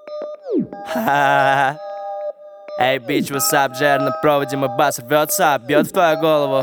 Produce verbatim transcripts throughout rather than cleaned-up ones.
Ха-ха-ха. Эй, бич, васап, джер на проводе, мой бас рвется, бьет в твою голову.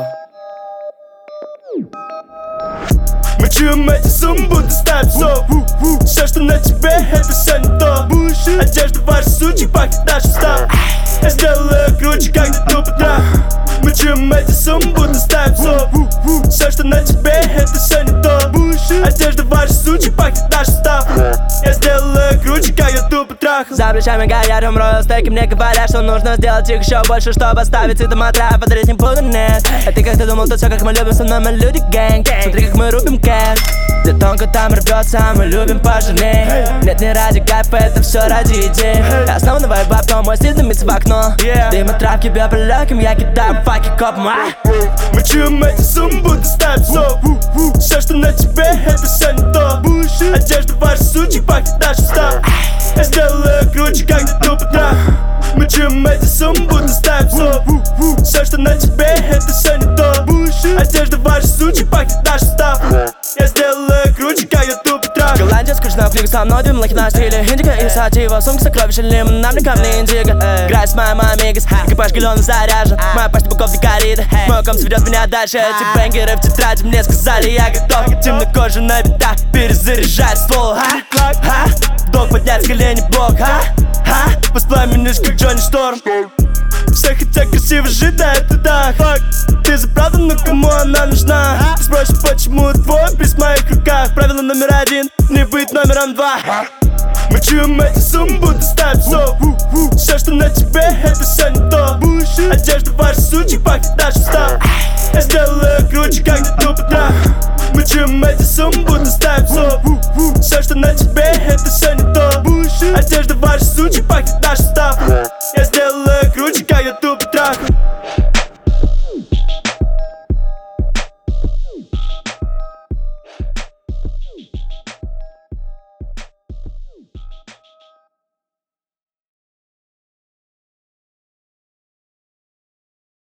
Мы чуем эти суммы, будто ставим сов. Все, что на тебе, это все не то. Одежда ваша сучек, пахнет наш устав. Я сделаю круче, когда тупо трах. Мы чуем эти суммы, будто ставим сов. Все, что на тебе, это все не то. Одежда ваша сучек, пахнет наш устав. Я сделаю круче, когда тупо трах. За плечами горят умрою стейки, мне говорят, что нужно сделать их еще больше, чтобы оставить это матра, подарить не буду, нет. А ты как-то думал, то все как мы любим, со мной мы люди гэнг. Смотри, как мы рубим кэш. Где тонко там рвется, мы любим пожирней. Нет, не ради кайфа, это все ради идей. Основной вайб, потом мой стиль дымится в окно. Дым от травки бьет по легким, я кидаю факи копом. Мы чуем эти суммы, будто ставим сов. Все, что на тебе, это все не то. Одежда ваша сучек, пахнет наш устав. Я сделаю круче, когда тупо трах. Мы чуем эти суммы, будто ставим сов. Все, что на тебе, это все не то. Одежда ваша сучек, пахнет наш устав. Я сделаю круче, когда тупо трах. Голландия скучно, книга со мной, две лохи на стиле. Индика и сатива, сумка сокровища, лимон, нам не камни индиго. Играй с моей мамигас, экипаж галеон заряжен. Моя пачка буков не горит, мой ком сведет меня дальше. Эти бенгеры в тетради, мне сказали, я готов. Темнокожий на битах, перезаряжай ствол. Ха, долг поднять с колени блок. Ха, ха, воспламенишь, как Джонни Шторм. Все хотят красиво жить, да это да. Фак, ты за правду, но кому она нужна? Ты спросишь, почему твой приз в моих руках? Правило номер один, не быть номером два. Мы чуем эти суммы, будто ставим сов. Все, что на тебе, это все не то. Одежда ваша сучек, пахнет наш устав. Я сделаю круче, когда тупо трах. Мы чуем эти суммы, будто ставим сов. Все, что на тебе, это все не то.